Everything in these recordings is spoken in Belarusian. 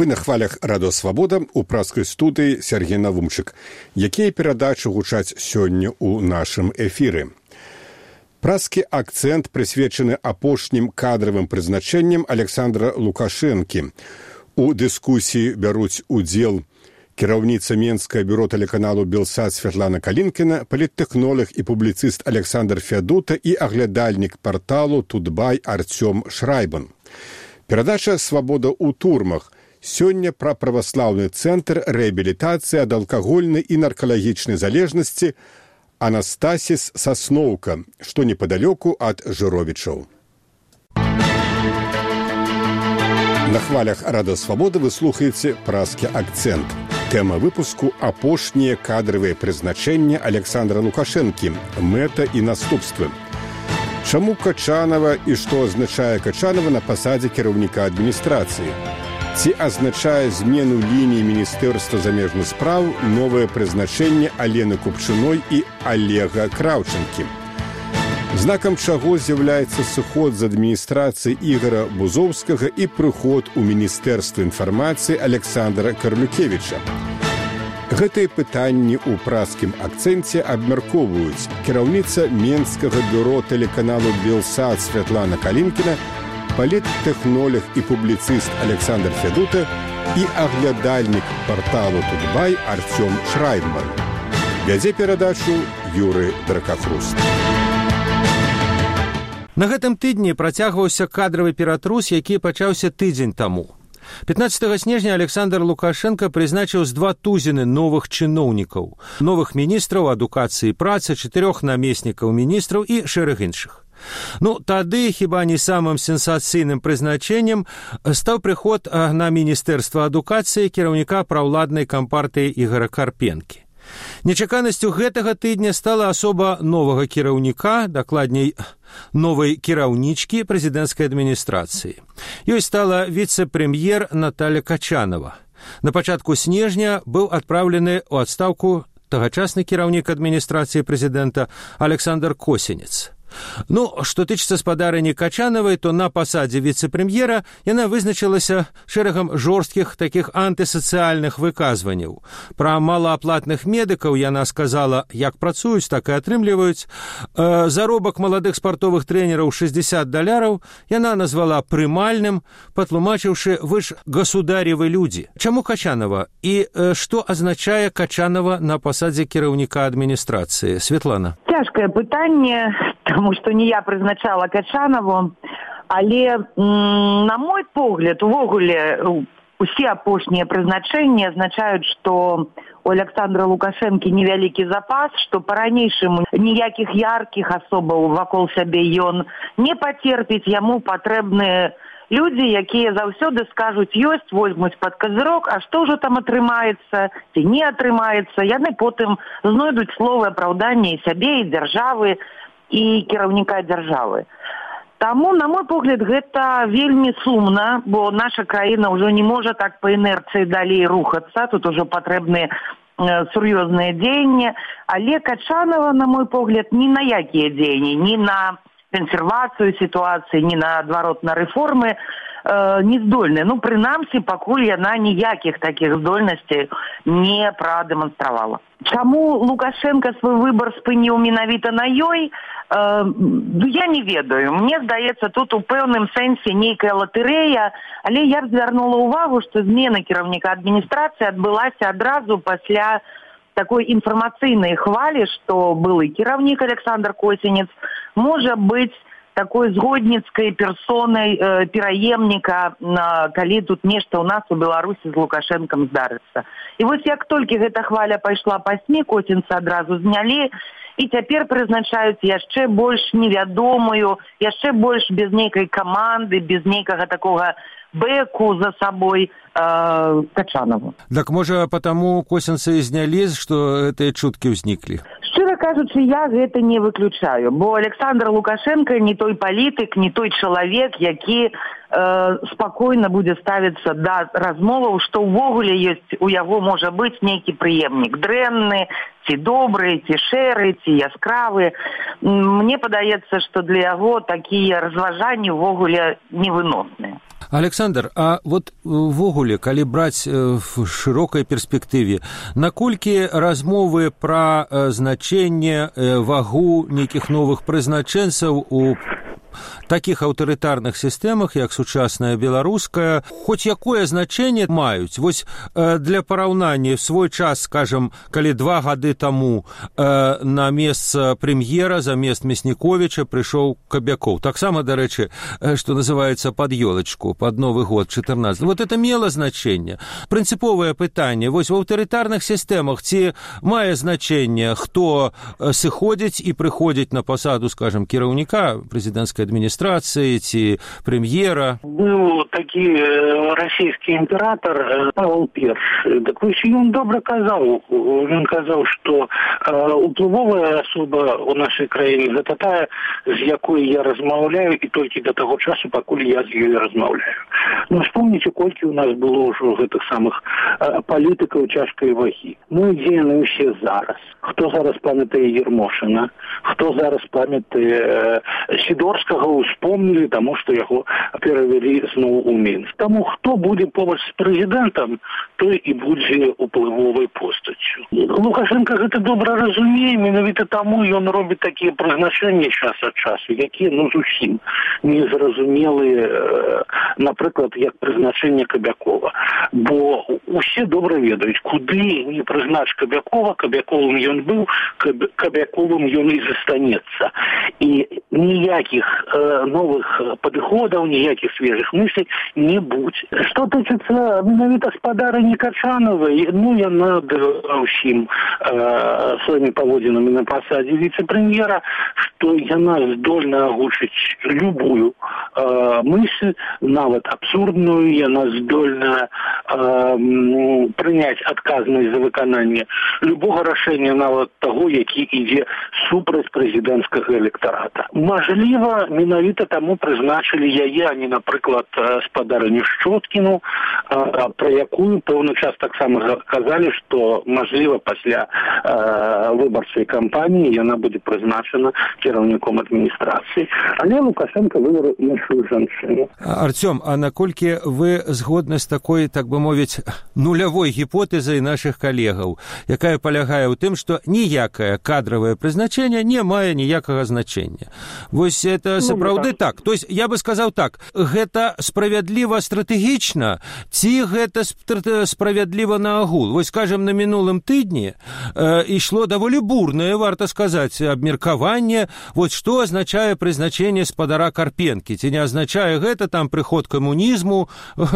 на хвалях Радо Свабода у праскай студыі Сергей Навумчык. Якія перадачы гучаць сёння ў нашым эфіры? Праскі акцэнт прысвечаны апошнім кадравым прызначэнням Александра Лукашэнкі. У дыскусіі бяруць удзел кіраўніца Менскае бюро тэлеканалу «Белсат» Святлана Калінкіна, паліттэхнолог і публіцыст Александр Фядута і аглядальнік парталу «Тутбай» Артём Шрайбан. Перадача «Свабода ў турмах». Сёння пра праваслаўны цэнтр рэабілітацыі ад алкагольнай і наркалагічнай залежнасці Анастасіс Сасноўка, што непадалёку ад Жыровічаў. На хвалях Рада Свабоды вы слухаеце праскі акцэнт. Тэма выпуску «Апошнія кадравыя прызначэнні Александра Лукашэнкі. Мэта і наступствы». Чаму Качанова і што азначае Качанова на пасадзе кіраўніка адміністрацыі? Ці азначае змену лініі Міністэрства замежных спраў новае прызначэнне Алены Купчыной і Олега Краўчэнкі? Знакам чаго з'яўляецца сыход з адміністрацыі Ігора Бузоўскага і прыход у Міністэрства інфармацыі Александра Карлюкевіча? Гэтыя пытанні ў праскім акцэнце абмяркоўваюць кіраўніца Менскага бюро тэлеканалу «Белсат» Святлана Калінкіна, паліттэхнолог і публіцыст Александр Фядута і аглядальнік парталу «Тутбай» Артём Шрайбан. Вядзе перадачу Юрый Дракафруст. На гэтым тыдні працягваўся кадравы ператрус, які пачаўся тыдзень таму. 15 снежня Александр Лукашенко прызначыў з 2 тузіны новых чыноўнікаў, новых міністраў адукацыі і працы, 4 намеснікаў міністраў і шэраг іншых. Тады хіба не самым сенсацыйным прызначэннем стаў прыход на Міністэрства адукацыі кіраўніка праўладнай кампартыі Ігора Карпенкі. Нечаканасцю гэтага тыдня стала асоба новага кіраўніка, дакладней, новай кіраўнічкі прэзідэнцкай адміністрацыі. Ёй стала віцэ-прэм'ер Наталья Качанова. На пачатку снежня быў адпраўлены ў адстаўку тагачасны кіраўнік адміністрацыі прэзідэнта Александр Косінец. Што тычыцца спадарыні Качанавай, то на пасадзе віцэ-прэм'ера яна вызначылася шэрагам жорсткіх такіх антысацыяльных выказванняў. Пра малааплатных медыкаў яна сказала, як працуюць, так і атрымліваюць. Заробак маладых спартовых трэнераў $60 яна назвала прымальным, патлумачыўшы: «Вы ж государевы людзі». Чаму Качанова? І што азначае Качанова на пасадзе кіраўніка адміністрацыі? Светлана. Цяжкае пытанне, тому што не я прызначала Качанову, але, на мой погляд, увогуле, усе апошнія прызначэнні азначаюць, што у Александра Лукашэнкі невялікі запас, што па-ранейшаму ніякіх яркіх асобаў вакол сябе ён не пацерпіць, яму патрэбныя людзі, якія заўсёды скажуць ёсць, возьмуць пад казырок, а што ўжо там атрымаецца, ці не атрымаецца, яны потым знойдуць словы апраўдання і сябе, і дзяржавы, і кіраўніка дзяржавы. Таму, на мой погляд, гэта вельмі сумна, бо наша краіна ўжо не можа так па інерцыі далей рухацца, тут ужо патрэбныя сур'ёзныя дзеянні, але Качанова, на мой погляд, ні на якія дзеянні, ні на кансервацыю сітуацыі, ні наадварот на рэформы не здольная. Прынамсі, пакуль яна ніякіх такіх здольнасцей не прадэманстравала. Чаму Лукашенко свой выбар спыніў менавіта на ёй, я не ведаю. Мне здаецца, тут у пэўным сэнсе нейкая латарэя, але я б звярнула ўвагу, што змена кіраўніка адміністрацыі адбылася адразу пасля такой інфармацыйнай хвалі, што былы кіраўнік Александр Косінец можа быць такой згодніцкай персонай пераемніка, калі тут нешта ў нас у Беларусі з Лукашэнкам здарыцца. І вось як толькі гэта хваля пайшла па СМІ, Косінца адразу знялі, і цяпер прызначаюць яшчэ больш невядомую, яшчэ больш без нейкай каманды, без нейкага такога бэку за сабой Качанову. Так можа, потому Косінца і знялі, што гэтыя чуткі ўзніклі? Шчыра кажучы, я гэта не выключаю, бо Александр Лукашенко не той палітык, не той чалавек, які спакойна будзе ставіцца да размоваў, што ўвогуле ёсць у яго можа быць нейкі прыемнік дрэнны, ці добры, ці шэры, ці яскравы. мне падаецца, што для яго такія разважанні ўвогуле невыносныя. Александр, а вот ввогуле, калі браць в шырокай перспектыве, наколькі размовы пра значэнне, вагу нейкіх новых прызначэнцаў у таких аўтарытарных сістэмах, як сучасная беларуская, хоць якое значэнне маюць? Вось для параўнання, в свой час, скажем, калі 2 гады таму на месца прэм'ера замест Мясніковіча прыйшоў Кабякоў. Таксама, дарэчы, што называецца пад ёлачку, пад Новы год 14. Вот это мела значэнне. Прынцыповае пытанне. Вось в аўтарытарных сістэмах ці мае значэнне, хто сыходзіць і прыходзіць на пасаду, скажем, кіраўніка прэзідэнцкай адміністрацыі ці прэм'ера? Быў такі расійскі імператор Павел I. Так вось ён добра казаў. Ён казаў, што уплывовая асоба ў нашай краіне гэта тая, з якой я размаўляю, і толькі да таго часу, пакуль я з ёй размаўляю. Ну, вспомніце, колькі ў нас было ўжо гэтых самых палітыкаў цяжкай вагі. Ну, дзе яны ўсе зараз? Хто зараз памятае Ермошына? Хто зараз памятае Сідорскага? Успомнілі, таму што яго перавялі зноў у Мінск. Таму хто будзе побач з прэзідэнтам, той і будзе уплывовай постаццю. Лукашенко гэта добра разумее, менавіта таму ён робіць такія прызначэнні час ад часу, якія, ну, зусім незразумелыя, напрыклад, як прызначэнне Кабякова. Бо усе добра ведаюць, куды не прызнач Кабякова, Кабяковым ён быў, Кабяковым ён і застанецца. І ніякіх новых падыходаў, ніякіх свежых мыслей не будзе. Што тычыцца менавіта спадарыні Качановай, ну, яна ўсім сваімі паводзінамі на пасадзе віцэ-прэм'ера, што яна здольна агучыць любую мысль, нават абсурдную, яна здольна прыняць адказнасць за выкананне любога рашэння, нават таго, які ідзе супраць прэзідэнцкага электарата. Мажліва, менавіта таму прызначылі яе, а не, напрыклад, спадарыню Шчоткіну, пра якую пэўны час таксама казалі, што, мажліва, пасля выбарчай кампаніі яна будзе прызначана кіраўніком адміністрацыі. Але Лукашенко выбраў іншую жанчыну. Артём, а наколькі вы згодны з такой, так бы мовіць, нулявой гіпотэзай нашых калегаў, якая палягае ў тым, што ніякае кадравае прызначэнне не мае ніякага значэння? Вось это сапраўды так. То есть я бы сказаў так, гэта справядліва стратэгічна, ці гэта справядліва на агул? Вось, скажем, на мінулым тыдні ішло даволі бурнае, варта сказаць, абмеркаванне, вот што азначае прызначэнне спадара Карпенкі, ці не азначае гэта там прыход камунізму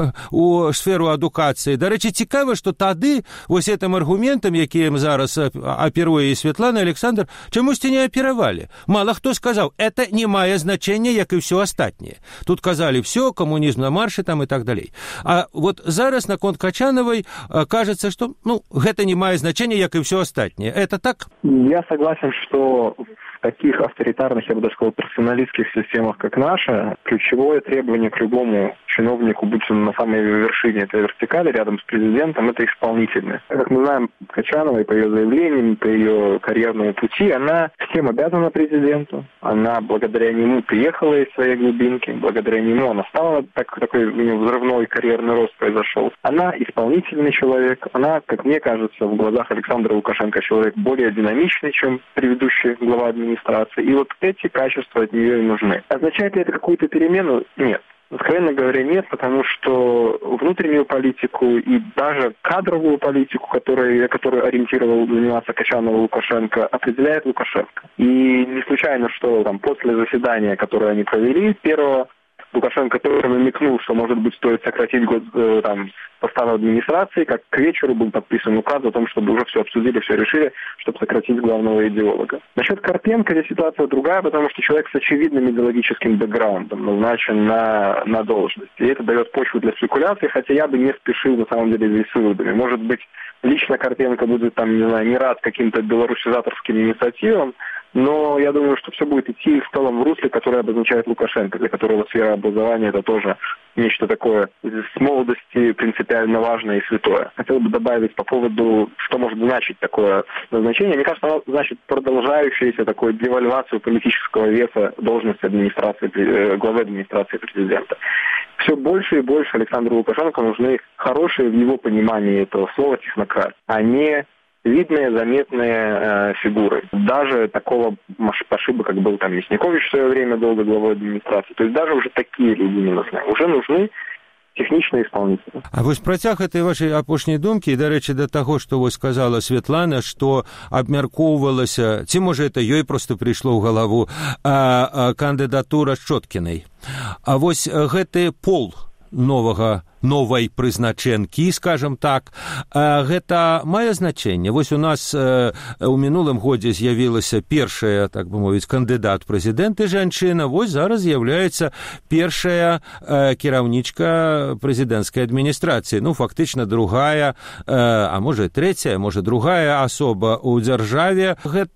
у сферу адукацыі. Дарэчы, цікава, што тады вось гэтым аргументам, якім зараз аперуе і Святлана, Александр, чамусьці не аперавалі. Мала хто сказаў, это не мае значэння, як і ўсё астатняе. Тут казалі, все, камунізм на марше там і так далей. А вот зараз наконт Качановой кажется, что, ну, гэта не мае значэння, як і ўсё астатняе. Это так? Я согласен, что в таких авторитарных, я бы даже сказал, персоналистских системах, как наша, ключевое требование к любому чиновнику, будь он на самой вершине этой вертикали, рядом с президентом, это исполнительность. Как мы знаем, Качановой по ее заявлениям, по ее карьерному пути, она всем обязана президенту. Она благодаря нему приехала из своей глубинки, благодаря нему она стала, такой у нее взрывной карьерный рост произошел. Она исполнительный человек, она, как мне кажется, в глазах Александра Лукашенко человек более динамичный, чем предыдущий глава администрации. И вот эти качества от нее и нужны. Означает ли это какую-то перемену? Нет. Откровенно говоря, нет, потому что внутреннюю политику и даже кадровую политику, которой ориентировал заниматься Качанова Лукашенко, определяет Лукашенко. И не случайно, что там после заседания, которое они провели, первого, Лукашенко тоже намекнул, что, может быть, стоит сократить год состава администрации, как к вечеру был подписан указ о том, чтобы уже все обсудили, все решили, чтобы сократить главного идеолога. Насчет Карпенко здесь ситуация другая, потому что человек с очевидным идеологическим бэкграундом назначен на должность. И это дает почву для спекуляций, хотя я бы не спешил, на самом деле, здесь с выводами. Может быть, лично Карпенко будет, не рад каким-то белорусизаторским инициативам, Но я думаю, что все будет идти в целом в русле, которое обозначает Лукашенко, для которого сфера образования – это тоже нечто такое с молодости принципиально важное и святое. Хотел бы добавить по поводу, что может значить такое назначение. Мне кажется, оно значит продолжающуюся такую девальвацию политического веса должности главы администрации президента. Все больше и больше Александру Лукашенко нужны хорошие в его понимании этого слова технократы, а не видные, заметные фигуры. Даже такого пошиба, как был там Мясникович в свое время долго главой администрации. То есть даже уже такие люди не нужны. Уже нужны технічныя исполнители. А вось працяг этой вашай апошняй думкі, і, дарэчы, да таго, што вось сказала Светлана, што абмяркоўвалася, ці, можа, это ёй проста прыйшло ў галаву, кандыдатура Шчоткінай. А вось гэты пол новай прызначэнкі, скажем так, гэта мае значэнне. Вось у нас у мінулым годзе з'явілася першая, так бы мовіць, кандыдат прэзідэнта жанчына, вось зараз з'яўляецца першая кіраўнічка прэзідэнцкай адміністрацыі. Ну, фактычна другая, а можа трэцяя, можа другая асоба ў дзяржаве.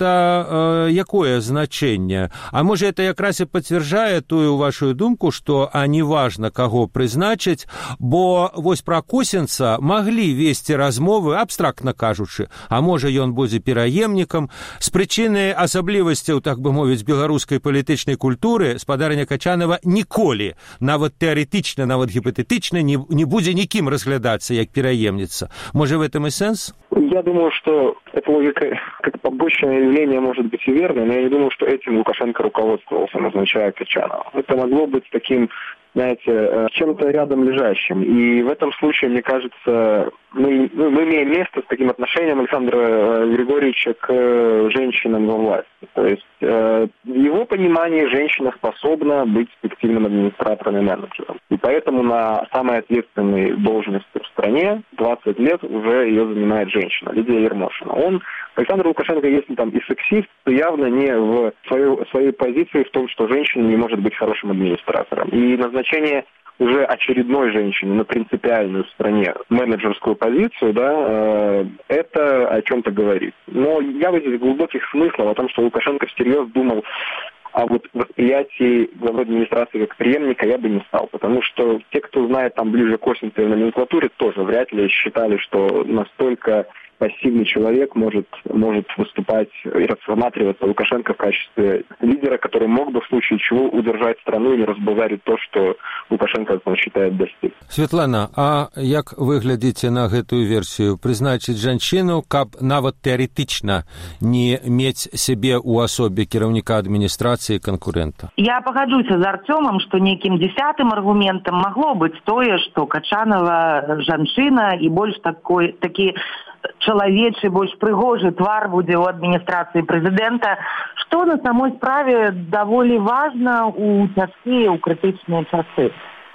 Гэта якое значэнне? А можа, это якраз і пацвярджае тую вашу думку, што не важна, каго прызначыць, бо вось пра Косінца маглі весці размовы, абстрактна кажучы, а можа ён будзе пераемнікам. З прычыны асаблівасцяў, так бы мовіць, беларускай палітычнай культуры спадарня Качанова ніколі, нават тэарэтычна, нават гіпатэтычна, не будзе нікім разглядацца як пераемніца. Можа, в этом и сенс? Я думаю, что эта логика, как побочное явление, может быть и верной, но я не думаю, что этим Лукашенко руководствовался, назначая Качанова. Это могло быть таким, знаете, чем-то рядом лежащим. И в этом случае, мне кажется, мы имеем место с таким отношением Александра Григорьевича к женщинам во власти. То есть в его понимании женщина способна быть эффективным администратором и менеджером. И поэтому на самой ответственной должности в стране 20 лет уже ее занимает женщина, Лидия Ермошина. Александр Лукашенко, если там и сексист, то явно не в своей позиции в том, что женщина не может быть хорошим администратором. И назначение уже очередной женщины на принципиальную в стране менеджерскую позицию, да, это о чем-то говорит. Но я видел глубоких смыслов о том, что Лукашенко всерьез думал о вот восприятии главы администрации как преемника, я бы не стал. Потому что те, кто знает там ближе к Косинцевой номенклатуре, тоже вряд ли считали, что настолько пассивный человек может выступать и рассматриваться Лукашенко в качестве лидера, который мог бы в случае чего удержать страну и не разбазарить то, что Лукашенко считает достиг. Светлана, а як вы глядите на гэтую версию? Прызначыць жанчыну, каб нават тэарэтычна не мець сябе ў асобе кіраўніка адміністрацыі канкурента? Я погоджуся з Артёмом, што некім 10-м аргументам магло быць тое, што Качанова жанчына і больш такі чалавечы, больш прыгожы твар будзе ў адміністрацыі прэзідэнта, што на самой справе даволі важна ў цяжкія, ў крытычныя часы.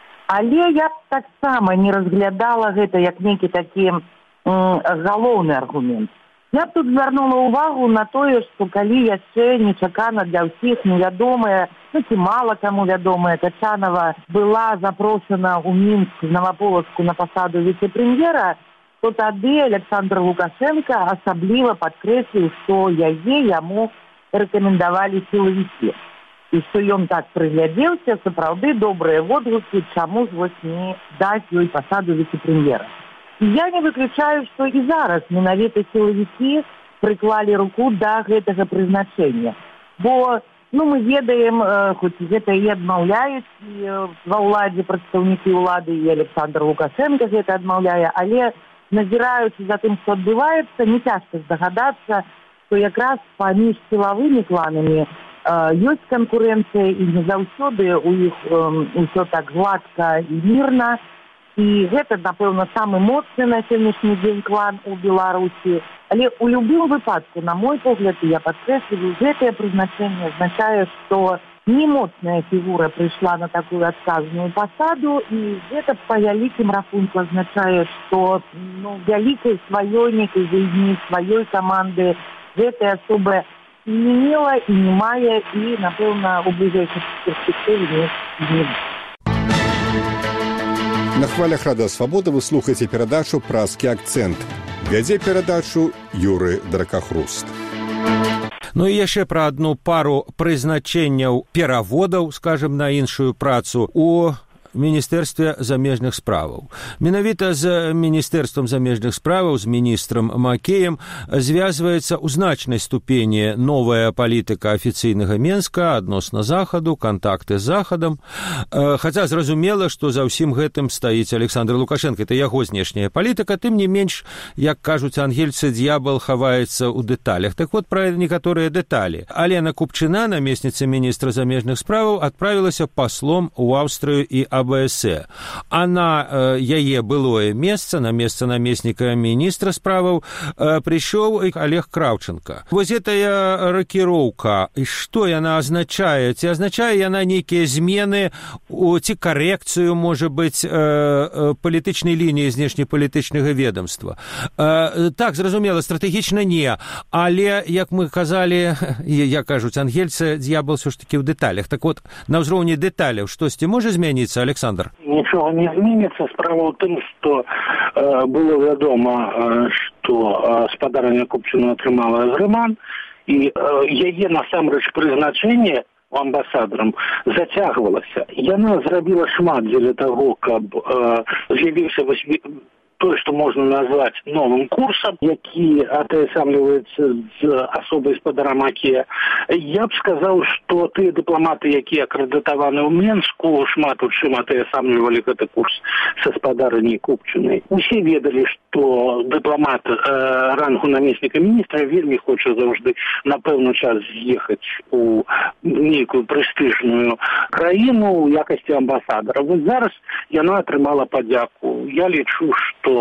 Але я таксама не разглядала гэта як нейкі такі галоўны аргумент. Я б тут звярнула ўвагу на тое, што калі яшчэ нечакана для ўсіх невядомая, ці мала каму вядомая Качанова была запрошана ў Мінск з Новаполацку на пасаду віцэ-прэм'ера, то тады Александр Лукашенко асабліва падкрэсліў, што яму рэкамендавалі сілавікі. І што ён так прыглядзеўся, сапраўды добрыя водгукі, чаму ж вось не даць ёй пасаду віцэ-прэм'ера. І я не выключаю, што і зараз менавіта сілавікі прыклалі руку да гэтага прызначэння. Бо мы ведаем, хоць гэта і адмаўляюць і ва ўладзе прадстаўнікі ўлады, і Александр Лукашенко гэта адмаўляе, але назіраючы за тым, што адбываецца, не цяжка здагадацца, што якраз паміж сілавымі кланамі ёсць канкурэнцыя, і не заўсёды у іх усё так гладка і мірна. І гэта, напэўна, самы моцны на сённяшні дзень клан у Беларусі. Але ў любым выпадку, на мой погляд, я падкрэсліваю, гэтае прызначэнне азначае, што немоцная фігура прыйшла на такую адказную пасаду, і гэта па вялікім рахунку азначае, што вялікай сваёй некай жизни, сваёй каманды гэтая асоба не мела і не мае, і, напэўна, у бліжэйшай перспектыве не. На хвалях Радыё Свабода вы слухаеце перадачу «Празкі акцэнт». Вядзе перадачу Юрый Дракахруст. Ну і яшчэ пра адну пару прызначэнняў пераводаў, скажем, на іншую працу у Міністэрстве замежных справаў. Менавіта з Міністэрствам замежных справаў, з міністрам Макеем звязваецца ў значнай ступені новая палітыка афіцыйнага Менска адносна Захаду, кантакты з Захадам. Хаця зразумела, што за ўсім гэтым стаіць Александр Лукашенко. Это яго знешняя палітыка, тым не менш, як кажуць ангельцы, д'ябал хаваецца ў дэталях. Так вот, пра некаторыя дэталі. Алена Купчына, намесніца міністра замежных справаў, адправілася паслом у Аўстрыю і АБС. А на яе былое месца, на месца намесніка міністра справаў, прыйшоў Олег Кравченко. Вось гэтая рокіроўка, што яна азначае? Ці азначае яна нейкія змены, ці карэкцыю, можа быць, палітычнай лініі знешнепалітычнага ведомства? Так, зразумела, стратэгічна не, але, як мы казалі, як кажуць ангельцы, д'ябал ўсё ж такі ў дэталях. Так вот, на ўзроўні дэталяў штосьці можа змяніцца, Александр? Ничего не изменится. Справа в том, что было вядома, что спадарня Купчына атрымала зрыман, и яе насамрэч прызначэнне амбасадарам зацягвалася. Яна зрабіла шмат дзеля таго, каб з'явіўся то, что можно назвать новым курсом, які атаясамліваецца з асобай спадара Макея. Я б сказаў, што тыя дыпламаты, якія акрэдытаваны ў Менску, шмат у чым атаясамлівалі гэты курс са спадарняй Купчынай. Усе ведалі, што дыпламат рангу намесніка міністра вельмі хоча заўжды на пэўны час з'ехаць у нейкую прэстыжную краіну ў якасці амбасадара. Вось зараз яна атрымала падзяку. Я лічу, што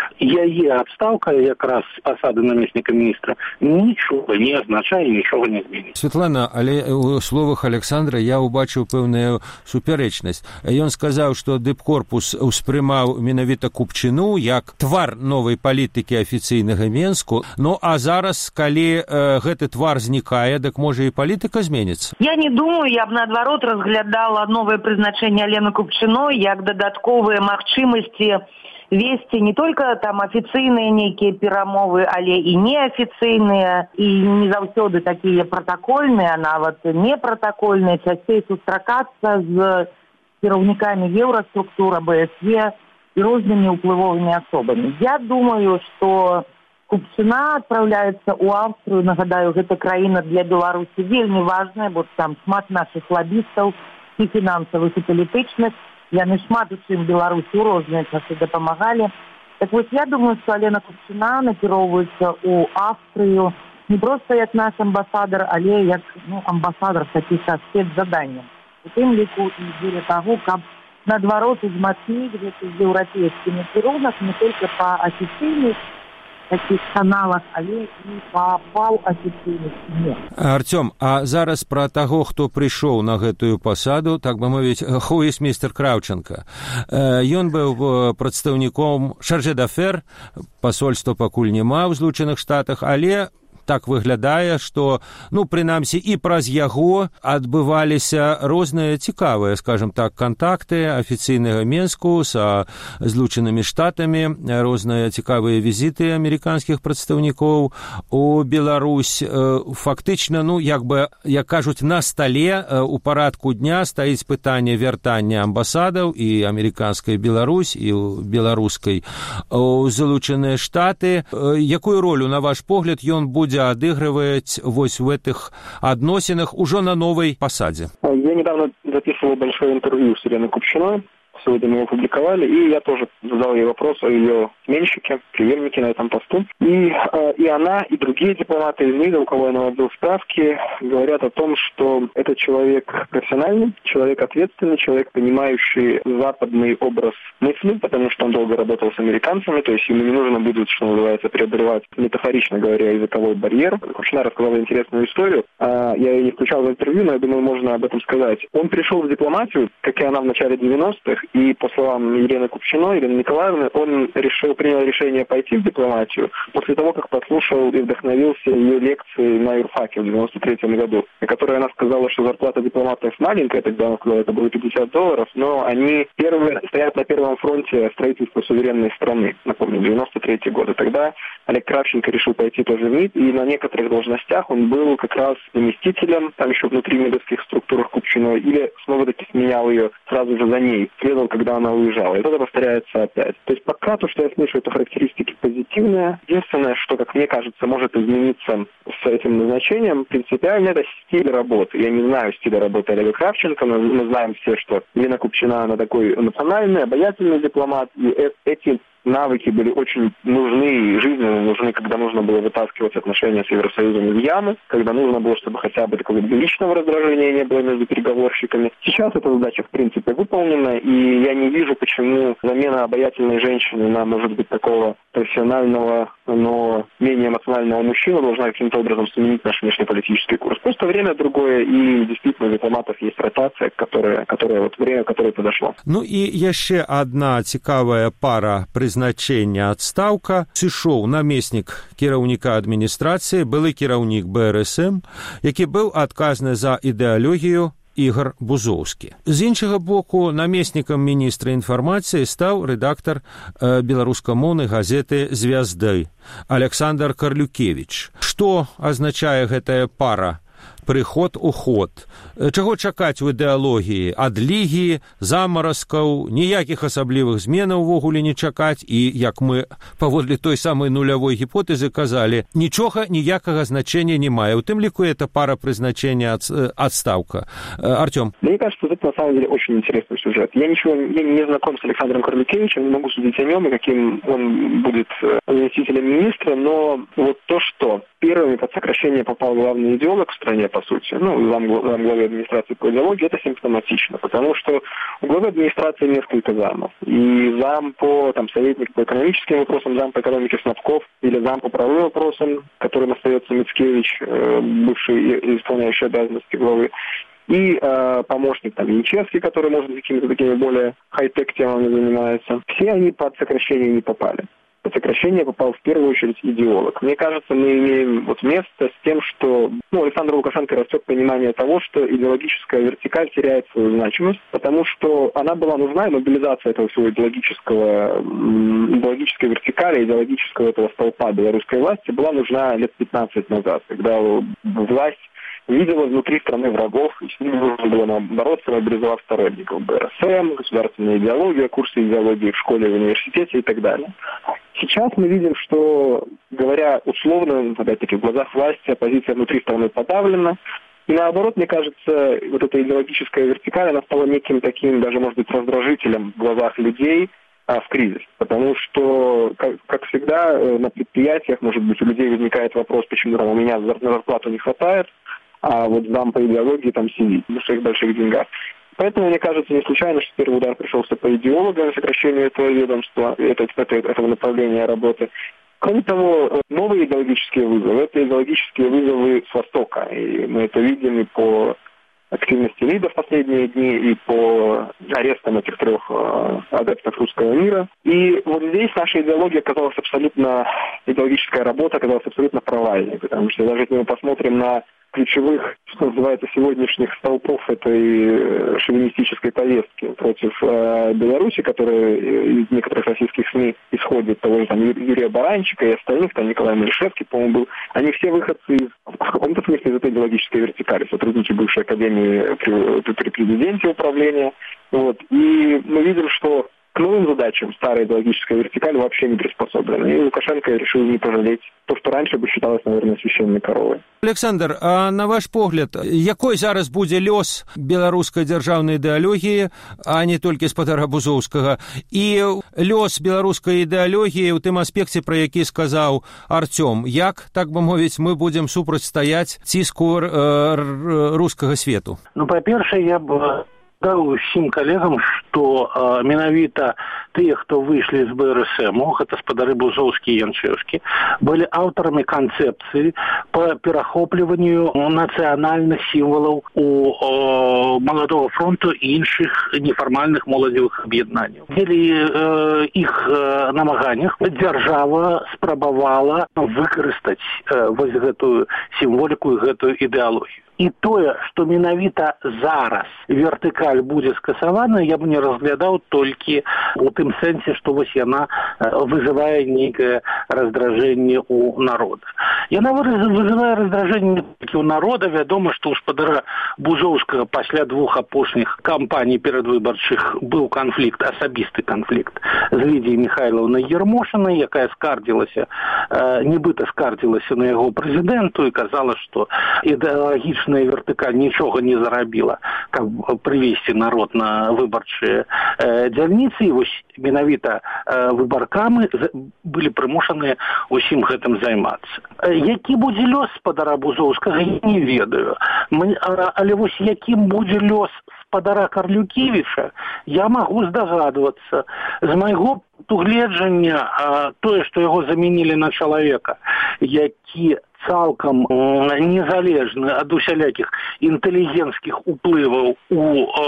яе адстаўка якраз з пасады намесніка міністра нічога не азначае, нічога не зменіць. Светлана, але у словах Александра я ўбачыў пэўную супярэчнасць. Ён сказаў, што дыпкорпус успрымаў менавіта Купчыну як твар новай палітыкі афіцыйнага Менску. Ну, а зараз, калі гэты твар знікае, дык можа і палітыка зменіцца? Я не думаю, я б наадварот разглядала новае прызначэнне Алены Купчыной як дадатковыя магчымасці весці не только там афіцыйныя нейкія перамовы, але і неафіцыйныя, і не заўсёды такія пратакольныя, а нават непратакольныя, часцей сустракацца з кіраўнікамі еўраструктур, АБСЕ і рознымі ўплывовымі асобамі. Я думаю, што Купчына адпраўляецца ў Аўстрыю, нагадаю, гэта краіна для Беларусі вельмі важная, бо там шмат нашых лабістаў і фінансавых, і палітычных. Яны шмат у чым Беларусі ў розныя часы дапамагалі. Так вось я думаю, што Алена Купчына накіроўваецца ў Аўстрыю не проста як наш амбасадар, але як амбасадар з такіх спецзаданняў. У тым ліку і дзеля таго, каб наадварот узмацніць гэты еўрапейскі накірунак не толькі па афіцыйных таких каналах, але і па паўафіцыйных не. Артём, а зараз пра таго, хто прыйшоў на гэтую пасаду, так бы мовіць, who is містер Кравченко. Ён быў прадстаўніком шаржэ d'aфер, пасольства пакуль няма ў Злучаных Штатах, але так выглядае, што, прынамсі, і праз яго адбываліся розныя цікавыя, скажем так, кантакты афіцыйнага Менску са Злучанымі Штатамі, розныя цікавыя візіты амерыканскіх прадстаўнікоў у Беларусь. Фактычна, як кажуць, на стале у парадку дня стаіць пытанне вяртання амбасадаў і амерыканскай Беларусь, і беларускай у Злучаныя Штаты. Якую ролю, на ваш погляд, ён будзе адыгрываць вось в этих адносінах уже на новой посаде? Я недавно записывал большое интервью с Еленой Купчиной. Сегодня мы его публиковали, и я тоже задал ей вопрос о ее сменщике, преемнике на этом посту. И она, и другие дипломаты из МИДа, у кого я наводил справки, говорят о том, что это человек профессиональный, человек ответственный, человек, понимающий западный образ мысли, потому что он долго работал с американцами, то есть ему не нужно будет, что называется, преодолевать, метафорично говоря, языковой барьер. Купчина рассказала интересную историю. Я ее не включал в интервью, но я думаю, можно об этом сказать. Он пришел в дипломатию, как и она в начале 90-х, И по словам Елены Николаевны, он принял решение пойти в дипломатию после того, как послушал и вдохновился ее лекции на юрфаке в 1993 году, на которой она сказала, что зарплата дипломатов маленькая, тогда она сказала, это было $50, но они стоят на первом фронте строительства суверенной страны, напомню, 1993 год. И тогда Олег Кравченко решил пойти тоже в МИД, и на некоторых должностях он был как раз заместителем, там еще внутри МИДовских структурах Купчиной, или снова-таки сменял ее сразу же за ней, следовал, когда она уезжала. И это повторяется опять. То есть пока то, что я слышу, это характеристики позитивные. Единственное, что, как мне кажется, может измениться с этим назначением, принципиально, это стиль работы. Я не знаю стиля работы Олега Кравченко, но мы знаем все, что Елена Купчина, она такой национальный, обаятельный дипломат, и эти навыки были очень нужны и жизненно нужны, когда нужно было вытаскивать отношения с Евросоюзом из ямы, когда нужно было, чтобы хотя бы такого личного раздражения не было между переговорщиками. Сейчас эта задача, в принципе, выполнена, и я не вижу, почему замена обаятельной женщины на, может быть, такого профессионального, но менее эмоционального мужчину должна каким-то образом сменить наш внешнеполитический курс. Просто время другое, и действительно у дипломатов есть ротация, время, которое подошло. Ну и еще одна цікавая пара призначення адстаўка. Сышоў намеснік кіраўніка адміністрацыі, былы кіраўнік БРСМ, які быў адказны за ідэалогію Ігор Бузоўскі. З іншага боку, намеснікам міністра інфармацыі стаў рэдактар беларускамоўнай газеты «Звязды» Александр Карлюкевіч. Што азначае гэтая пара? Прыход-уход. Чаго чакаць у ідэалогіі? Адлігі, замаразкаў, ніякіх асаблівых зменаў увогуле не чакаць, і, як мы паводле той самай нулявой гіпотэзы казалі, нічога, ніякага значення не мае. У тым ліку это пара прызначення адстаўка. Артём. Мне кажется, это на самом деле очень интересный сюжет. Я не знаком с Александром Карлюкевичем, не могу судить о нем и каким он будет заместителем министра, но вот то, что первыми под сокращение попал главный идеолог в стране, по сути, замглавы администрации по идеологии, это симптоматично, потому что у главы администрации несколько замов. И советник по экономическим вопросам, зам по экономике Снабков, или зам по правовым вопросам, которым остается Мицкевич, бывший исполняющий обязанности главы, и помощник Янчевский, который, может, какими-то такими более хай-тек темами занимается. Все они под сокращение не попали. Под сокращение попал в первую очередь идеолог. Мне кажется, мы имеем место с тем, что Александр Лукашенко растет понимание того, что идеологическая вертикаль теряет свою значимость, потому что она была нужна, и мобилизация этого всего идеологической вертикали, идеологического этого столпа белорусской власти была нужна лет 15 назад, когда власть видела внутри страны врагов, и с ними нужно было бороться, мобилизовав сторонников БРСМ, государственная идеология, курсы идеологии в школе, в университете и так далее. Сейчас мы видим, что, говоря условно, опять-таки, в глазах власти оппозиция внутри страны подавлена. И наоборот, мне кажется, вот эта идеологическая вертикаль, она стала неким таким, даже, может быть, раздражителем в глазах людей в кризис. Потому что, как всегда, на предприятиях, может быть, у людей возникает вопрос, почему у меня на зарплату не хватает, а вот зам по идеологии там сидит на своих больших деньгах. Поэтому, мне кажется, не случайно, что первый удар пришелся по идеологам, сокращению этого ведомства, этого направления работы. Кроме того, новые идеологические вызовы, это идеологические вызовы с Востока. И мы это видим и по активности МИДа в последние дни, и по арестам этих 3 адептов русского мира. И вот здесь наша идеология идеологическая работа оказалась абсолютно провальной, потому что даже если мы посмотрим на ключевых, что называется, сегодняшних столпов этой шовинистической повестки против Беларуси, которая из некоторых российских СМИ исходит, того же Юрия Баранчика и остальных, Николай Малишевский, по-моему, был, они все выходцы в каком-то смысле из этой идеологической вертикали, сотрудники бывшей академии при президенте управления. И мы видим, что к новым задачам старая идеологическая вертикаль вообще не приспособлена. И Лукашенко решил не пожалеть то, что раньше бы считалось, наверное, священной коровой. Александр, а на ваш погляд, якой зараз будзе лёс беларускай дзяржаўнай ідэалогіі, а не толькі спадара Бузоўскага, і лёс беларускай ідэалогіі ў тым аспекце, пра які сказаў Артём, як, так бы мовіць, мы будзем супрацьстаяць ціску рускага свету? Па-першае, я б Усім калегам, што менавіта тыя, хто выйшлі з БРСМу, гэта спадары Бузоўскі і Янчэўскі, былі аўтарамі канцэпцыі па перахопліванню нацыянальных сімвалаў у Маладога фронту і іншых нефармальных моладзевых аб'яднанняў. Дзеля іх намаганнях дзяржава спрабавала выкарыстаць вось гэтую сімволіку і гэтую ідэалогію. І тое, што менавіта зараз вертыкаль будзе скасавана, я бы не разглядаў толькі у тым сэнсе, што вось яна вызывае нейкае раздражэнне ў народа. Яна вызывае раздражэнне толькі ў народа. Вядома, што ў спадара Бузоўскага пасля двух апошніх кампаній перадвыбарчых быў канфлікт, асабісты канфлікт з Лідіяй Міхайлаўнай Ермошынай, якая скардзілася, нібыта скардзілася на яго прэзідэнту і казала, што ідэалагічна вертыкаль нічога не зарабіла, каб прывесці народ на выбарчыя дзяльніцы. І вось менавіта выбаркамы былі прымушаныя усім гэтым займацца. Які будзе лёс спадара Бузоўскага, я не ведаю. Але вось якім будзе лёс спадара Карлюкевіча, я магу здагадвацца. З майго гледжання тое, што яго замянілі на чалавека, які цалкам незалежны ад усялякіх інтэлігенцкіх уплываў у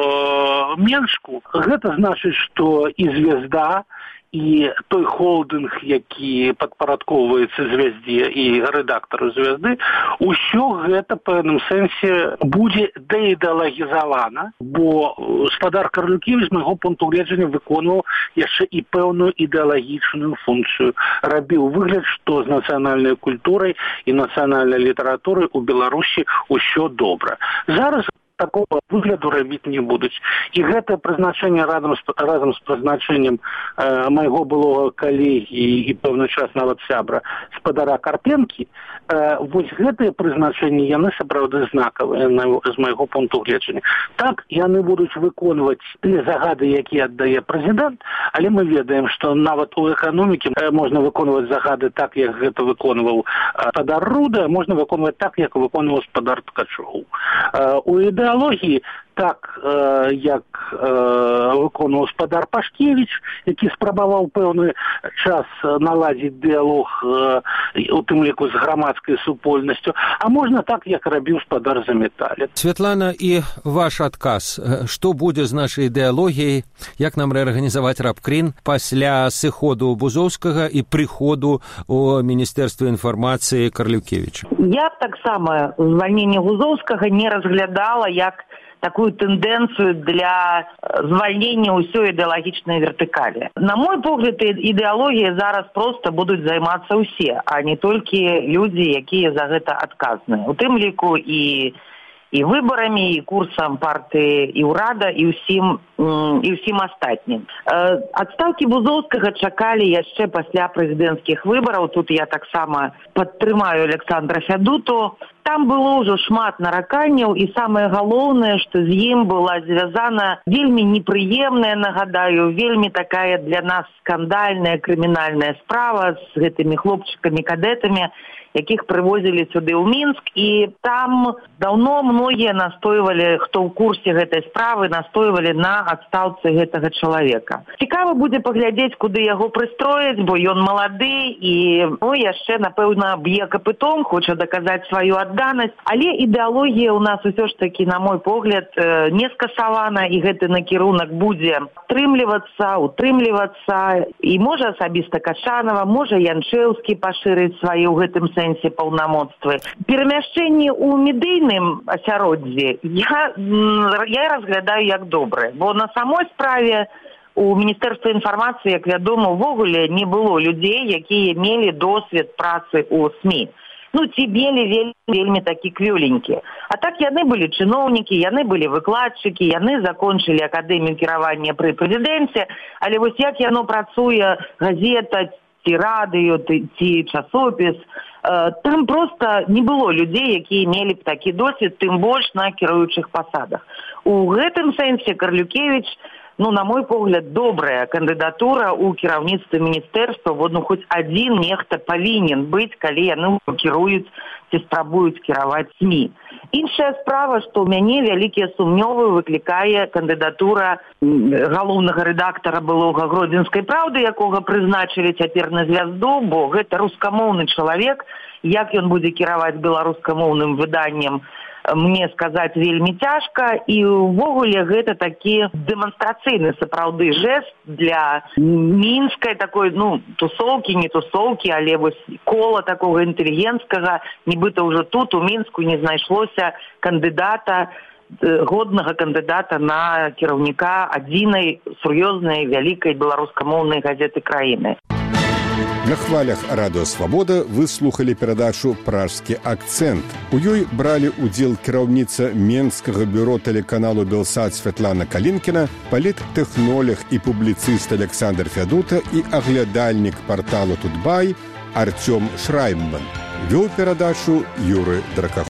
Меншку, гэта значыць, што і звезда, і той холдинг, які падпарадкоўваецца звяздзе і рэдактару звязды, усё гэта па пэўным сэнсе будзе дэідэалагізавана, бо спадар Карлюкевіч, з майго пункту гледжання, выконваў яшчэ і пэўную ідэалагічную функцыю. Рабіў выгляд, што з нацыянальнай культурай і нацыянальнай літаратурай у Беларусі ўсё добра. Зараз такого выгляду рабіць не будуць. І гэта прызначэнне разам з прызначэннем майго былога калегі і пэўны час нават сябра спадара Карпенкі, вось гэтыя прызначэнні, яны сапраўды знакавыя з майго пункту гледжання. Так, яны будуць выконваць тыя загады, якія аддае прэзідэнт, але мы ведаем, што нават у эканомікі можна выконваць загады так, як гэта выконваў спадар Руда, можна выконваць так, як выконваў спадар Ткачоў. У ідэалогіі так, як выконваў спадар Пашкевіч, які спрабаваў пэўны час наладзіць дыялог, у тым ліку з грамадскай супольнасцю, а можна так, як рабіў спадар Заметале. Святлана, і ваш адказ. Што будзе з нашай ідэалогіяй? Як нам рэарганізаваць рабкрін пасля сыходу Бузоўскага і прыходу у Міністэрства інфармацыі Карлюкевіча? Я б таксама звальненне Бузоўскага не разглядала як такую тэндэнцыю для звальнення ўсёй ідэалагічнай вертыкалі. На мой погляд, ідэалогіяй зараз проста будуць займацца ўсе, а не толькі людзі, якія за гэта адказныя. У тым ліку і выбарамі, і курсам партыі, і ўрада, і ўсім астатнім. Адстаўкі Бузоўскага чакалі яшчэ пасля прэзідэнцкіх выбараў. Тут я таксама падтрымаю Александра Фядуту. Там было ўжо шмат нараканняў, і самае галоўнае, што з ім была звязана вельмі непрыемная, нагадаю, вельмі такая для нас скандальная крымінальная справа з гэтымі хлопчыкамі-кадэтамі, якіх прывозілі сюды ў Мінск, і там даўно многія настойвалі, хто ў курсе гэтай справы, настойвалі на адстаўцы гэтага чалавека. Цікава будзе паглядзець, куды яго прыстроіць, бо ён малады і яшчэ, напэўна, б'е капытом, хоча даказаць сваю адданасць, але ідэалогія ў нас усё ж такі, на мой погляд, не скасавана, і гэты накірунак будзе утрымлівацца, і можа асабіста Качанова, можа Янчэўскі пашырыць свае ў гэтым сэнсе паўнамоцтвы. Перамяшчэнні ў медыйным асяроддзі я разглядаю як добрае, бо на самой справе у Міністэрства інфармацыі, як вядома, увогуле не было людзей, якія мелі досвед працы ў СМІ. Ці мелі вельмі такі квёленькі. А так яны былі чыноўнікі, яны былі выкладчыкі, яны закончылі акадэмію кіравання пры прэзідэнце, але вось як яно працуе, газета, ці радыё, ці часопіс, там проста не было людзей, якія мелі б такі досвед, тым больш на кіруючых пасадах. У гэтым сэнсе Карлюкевіч на мой погляд, добрая кандыдатура ў кіраўніцтве міністэрства. Хоць адзін нехта павінен быць, калі яны кіруюць ці спрабуюць кіраваць СМІ. Іншая справа, што ў мяне вялікія сумневы выклікае кандыдатура галоўнага рэдактара былога Гродзенскай правды, якога прызначылі цяпер на звязду, бо гэта рускамоўны чалавек. Як ён будзе кіраваць беларускамоўным выданнем, мне сказаць вельмі цяжка, і ўвогуле гэта такі дэманстрацыйны сапраўды жэст для мінскай такой, тусоўкі, не тусоўкі, але вось кола такога інтэлігентскага, нібыта ўжо тут у Мінску не знайшлося годнага кандыдата на кіраўніка адзінай сур'ёзнай вялікай беларускамоўнай газеты краіны. На хвалях Радыё Свабода вы слухалі перадачу «Пражскі акцэнт». У ёй бралі ўдзел кіраўніца Менскага бюро тэлеканалу «Белсат» Святлана Калінкіна, паліттэхнолог і публіцыст Александр Фядута і аглядальнік парталу «Тутбай» Артём Шрайман. Вёў перадачу Юры Дракахович.